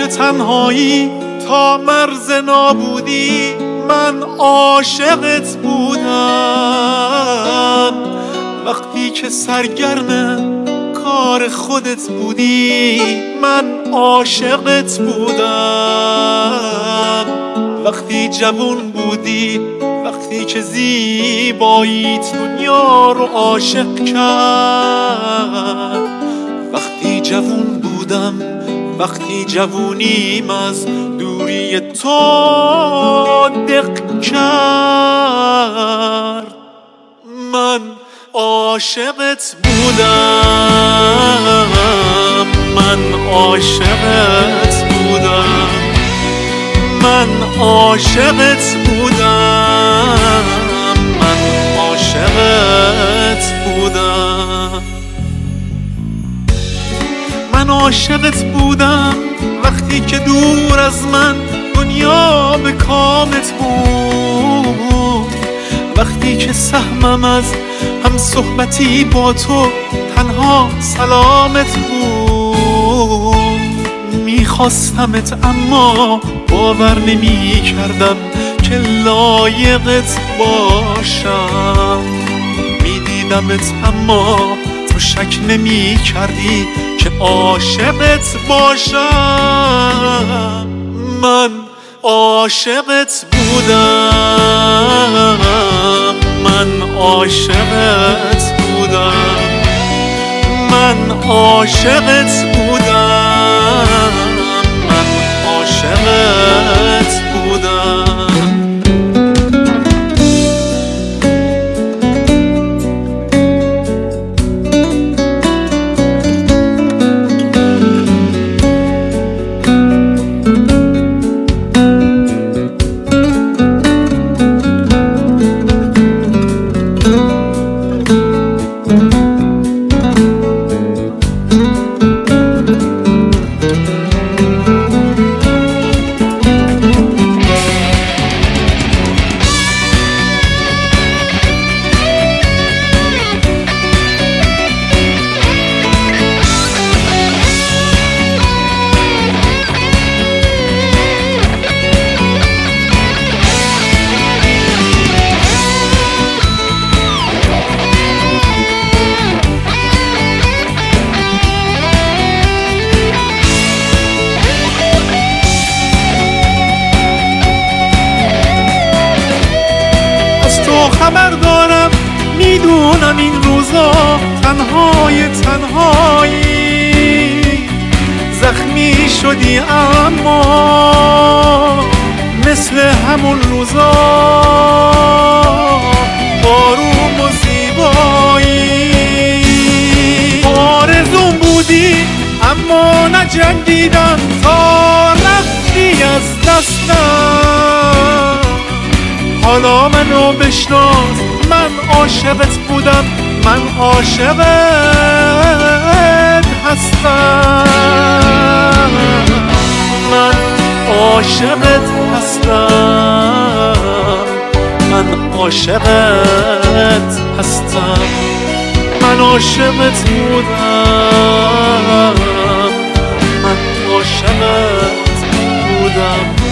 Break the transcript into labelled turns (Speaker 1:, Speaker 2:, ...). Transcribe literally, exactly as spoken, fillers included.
Speaker 1: تنهایی تا مرز نابودی من عاشقت بودم. وقتی که سرگرم کار خودت بودی من عاشقت بودم. وقتی جوون بودی، وقتی که زیباییت دنیا رو عاشق کرد. وقتی جوون بودم، وقتی جوونیم از دوری تو دق کرد. من عاشقت بودم، من عاشقت بودم، من عاشقت بودم، من عاشقت بودم. من عاشقت بودم وقتی که دور از من دنیا به کامت بود. وقتی که سهمم از هم صحبتی با تو تنها سلامت بود. میخواستمت اما باور نمی کردم که لایقت باشم. میدیدمت اما تو شک نمی کردی که عاشقت باشم. من عاشقت بودم، من عاشقت بودم، من عاشقت بودم، من عاشقت بودم. خبر دارم، میدونم این روزا تنهای تنهایی. زخمی شدی اما مثل همون روزا آروم و زیبایی. آرزوم بودی اما نجنگیدم تا رفتی از دستم. حالا منو بشناس، من عاشقت بودم، من عاشقت هستم. من عاشقت هستم، من عاشقت هستم، من عاشقت بودم، من عاشقت بودم.